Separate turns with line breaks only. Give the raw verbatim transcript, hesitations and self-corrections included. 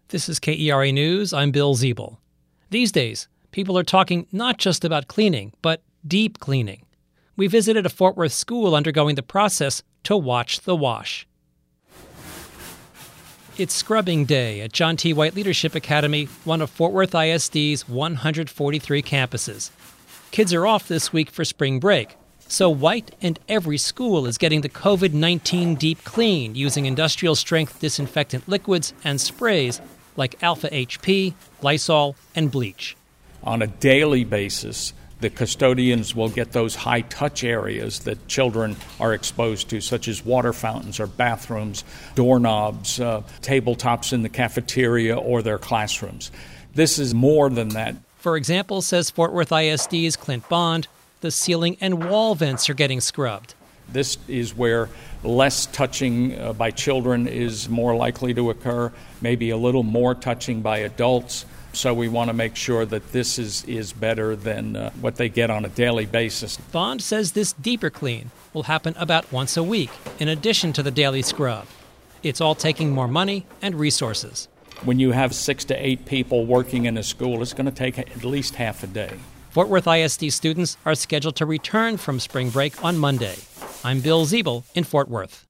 This is K E R A News. I'm Bill Ziebel. These days, people are talking not just about cleaning, but deep cleaning. We visited a Fort Worth school undergoing the process to watch the wash. It's scrubbing day at John T. White Leadership Academy, one of Fort Worth I S D's one hundred forty-three campuses. Kids are off this week for spring break, so White and every school is getting the covid nineteen deep clean using industrial-strength disinfectant liquids and sprays like Alpha H P, Lysol, and bleach.
On a daily basis, the custodians will get those high-touch areas that children are exposed to, such as water fountains or bathrooms, doorknobs, uh, tabletops in the cafeteria or their classrooms. This is more than that.
For example, says Fort Worth I S D's Clint Bond, the ceiling and wall vents are getting scrubbed.
This is where less touching uh, by children is more likely to occur, maybe a little more touching by adults. So we want to make sure that this is, is better than uh, what they get on a daily basis.
Bond says this deeper clean will happen about once a week, in addition to the daily scrub. It's all taking more money and resources.
When you have six to eight people working in a school, it's going to take at least half a day.
Fort Worth I S D students are scheduled to return from spring break on Monday. I'm Bill Ziebel in Fort Worth.